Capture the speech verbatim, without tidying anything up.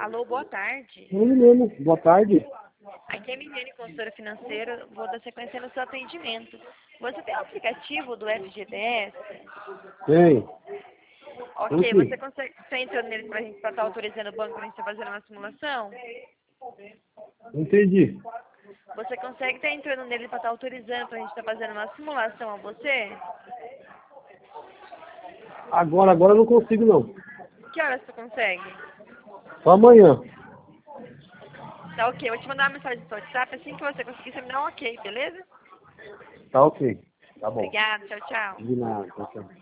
Alô, boa tarde. Oi, mesmo. Boa tarde. Aqui é a Miliane, consultora financeira. Vou dar sequência no seu atendimento. Você tem o aplicativo do F G T S? Tem. Ok, Tem você sim. consegue estar entrando nele para estar tá autorizando o banco para a gente estar fazendo uma simulação? Entendi. Você consegue estar entrando nele para estar autorizando para a gente estar fazendo uma simulação a você? Agora, agora eu não consigo não. Que horas você consegue? Só amanhã. Tá ok, eu vou te mandar uma mensagem no seu WhatsApp. Assim que você conseguir, você me dá um ok, beleza? Tá ok. Tá bom. Obrigada, tchau, tchau. De nada. Tchau, tchau.